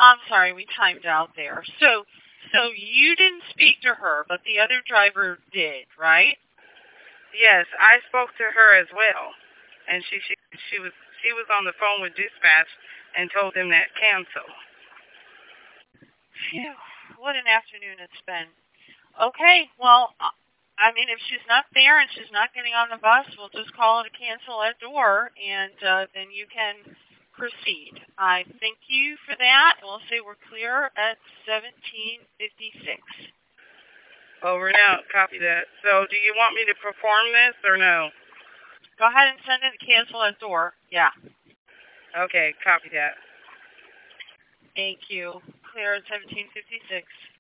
I'm sorry, we timed out there. So you didn't speak to her, but the other driver did, right? Yes, I spoke to her as well, and she was on the phone with dispatch and told them that cancel. Phew, what an afternoon it's been. Okay, well, I mean, if she's not there and she's not getting on the bus, we'll just call it a cancel at door, and then you can proceed. I thank you for that. We'll say we're clear at 17:56. Over and out. Copy that. So, do you want me to perform this or no? Go ahead and send it to cancel at door. Yeah. Okay, copy that. Thank you. Clear at 17:56.